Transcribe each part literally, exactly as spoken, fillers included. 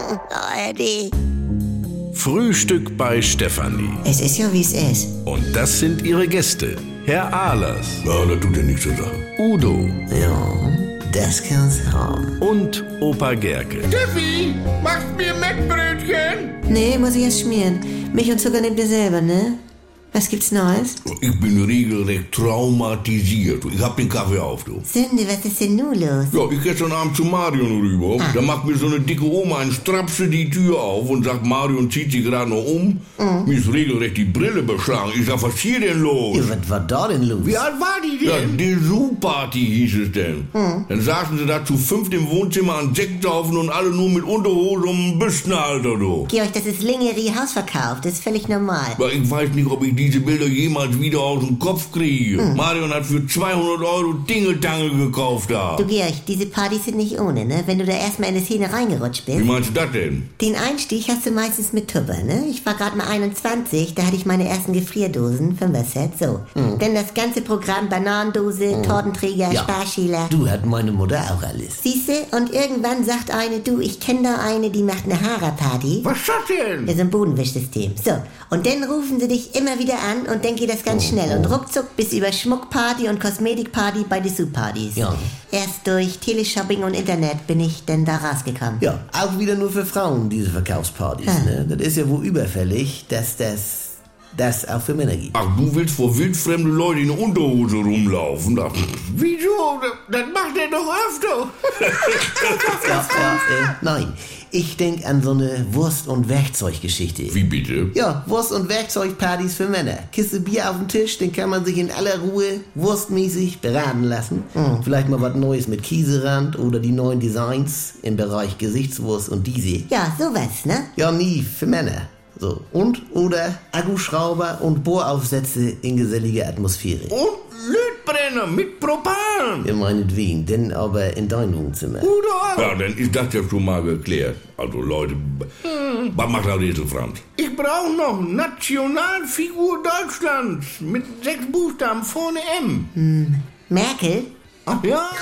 A R D. Frühstück bei Stefanie. Es ist ja, wie es ist. Und das sind ihre Gäste. Herr Ahlers. Ja, das tut ja nichts zu sagen. Udo. Ja, das kann's haben. Und Opa Gerke. Steffi, machst mir Mettbrötchen? Nee, muss ich erst schmieren. Milch und Zucker nehmt ihr selber, ne? Was gibt's Neues? Ich bin regelrecht traumatisiert. Ich hab den Kaffee auf, du. Sünde, was ist denn nun los? Ja, ich gestern Abend zu Marion rüber. Ah. Da macht mir so eine dicke Oma ein Strapse die Tür auf und sagt, Marion zieht sich gerade noch um. Mhm. Mir ist regelrecht die Brille beschlagen. Ich sag, was ist hier denn los? Ja, was war da denn los? Wie alt war die denn? Ja, Dessous-Party hieß es denn. Mhm. Dann saßen sie da zu fünft im Wohnzimmer an Sekthaufen und alle nur mit Unterhose und Büstenhalter, du. Georg, das ist Lingerie Hausverkauf. Das ist völlig normal. Aber ich weiß nicht, ob ich diese Bilder jemals wieder aus dem Kopf kriege. Hm. Marion hat für zweihundert Euro Dingeltangel gekauft da. Du, Georg, diese Partys sind nicht ohne, ne? Wenn du da erstmal in die Szene reingerutscht bist. Wie meinst du das denn? Den Einstieg hast du meistens mit Tupper, ne? Ich war gerade mal einundzwanzig, da hatte ich meine ersten Gefrierdosen, Fünfer-Set, so. Mhm. Dann das ganze Programm, Bananendose, Mhm. Tortenträger, Ja. Sparschäler. Du, hat meine Mutter auch alles. Siehste, und irgendwann sagt eine, du, ich kenne da eine, die macht eine Hara-Party. Was ist das denn? Ja, so ein Bodenwischsystem. So, und dann rufen sie dich immer wieder an und dann geht das ganz schnell. Und ruckzuck bis über Schmuckparty und Kosmetikparty bei Dessous-Partys. Ja. Erst durch Teleshopping und Internet bin ich denn da rausgekommen. Ja, auch wieder nur für Frauen, diese Verkaufspartys. Hm. Ne? Das ist ja wohl überfällig, dass das, das auch für Männer gibt. Ach, du willst vor wildfremde Leute in der Unterhose rumlaufen? Das, Wieso? Das macht er doch öfter. Ja, ja, äh, nein, ich denk an so eine Wurst- und Werkzeuggeschichte. wie bitte? Ja, Wurst- und Werkzeugpartys für Männer. Kiste Bier auf den Tisch, den kann man sich in aller Ruhe wurstmäßig beraten lassen. Mhm. Vielleicht mal was Neues mit Kieserand oder die neuen Designs im Bereich Gesichtswurst und diese. Ja, sowas, ne? Ja, nie, für Männer. So. Und oder Akkuschrauber und Bohraufsätze in geselliger Atmosphäre. Und Lötbrenner mit Propan. Ja, meinetwegen, denn aber in dein Wohnzimmer. Ja, dann ist das ja schon mal geklärt. Also Leute, was macht der Esel Franz? Ich brauche noch Nationalfigur Deutschlands mit sechs Buchstaben vorne M. Merkel? Ach ja?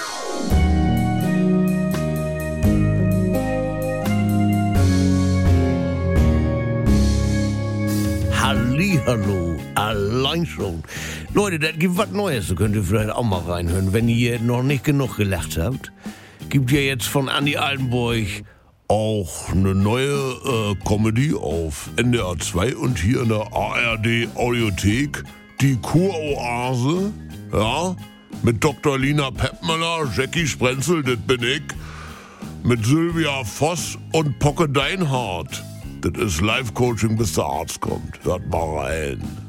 Hallihallo, allein schon. Leute, das gibt was Neues, da könnt ihr vielleicht auch mal reinhören, wenn ihr noch nicht genug gelacht habt. Gibt ja jetzt von Andi Altenburg auch eine neue äh, Comedy auf N D R zwei und hier in der A R D Audiothek, die Kuroase, ja, mit Doktor Lina Peppmüller, Jackie Sprenzel, das bin ich, mit Sylvia Voss und Pocke Deinhardt. Das ist Live-Coaching, bis der Arzt kommt. Hört mal rein.